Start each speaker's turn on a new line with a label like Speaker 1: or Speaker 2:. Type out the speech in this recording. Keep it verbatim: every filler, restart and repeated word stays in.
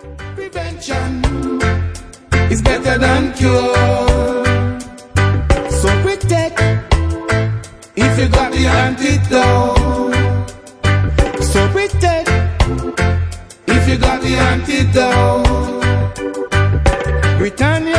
Speaker 1: Prevention is better than cure. So protect if you got the antidote. So protect if you got the antidote. Return